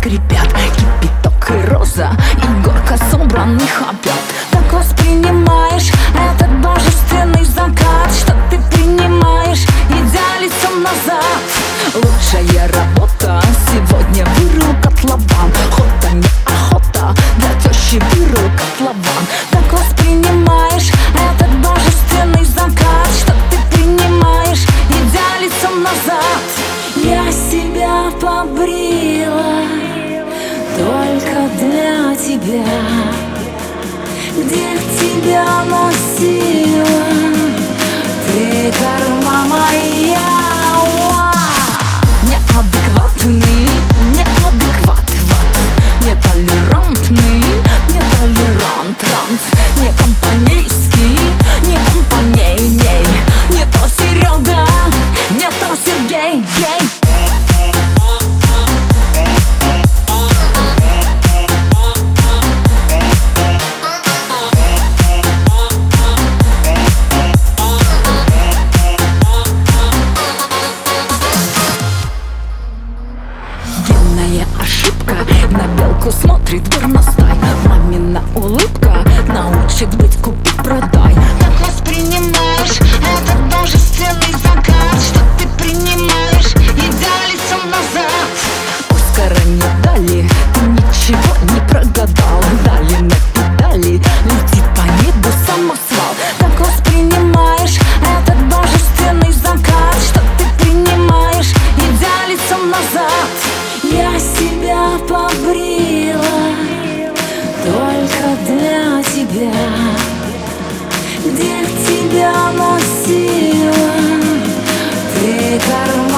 скрипят, кипяток и роза, и горка собранных опят. Так воспринимаешь этот божественный закат, что ты принимаешь, идя лицом назад. Лучшая работа сегодня вырыл котлован. Охота не охота, для тещи вырыл котлован. Так воспринимаешь этот божественный закат, что ты принимаешь, идя лицом назад. Я себя побрила только для тебя, где тебя носила ты, карма моя. Неадекватный, неадекват, нетолерантный, нетолерант, не компанейский, не компанейней, не то Серега, не то Сергей, гей. Ошибка, на белку смотрит горностай. Мамина улыбка научит быть купи-продай. Так воспринимаешь этот божественный закат, что ты принимаешь, идя лицом назад. Оскара не дали, ты ничего не прогадал. Дали на педали, летит по небу самосвал. Так воспринимаешь этот божественный закат, что ты принимаешь, идя лицом назад. Я себя побрила только для тебя, где тебя носила ты, карма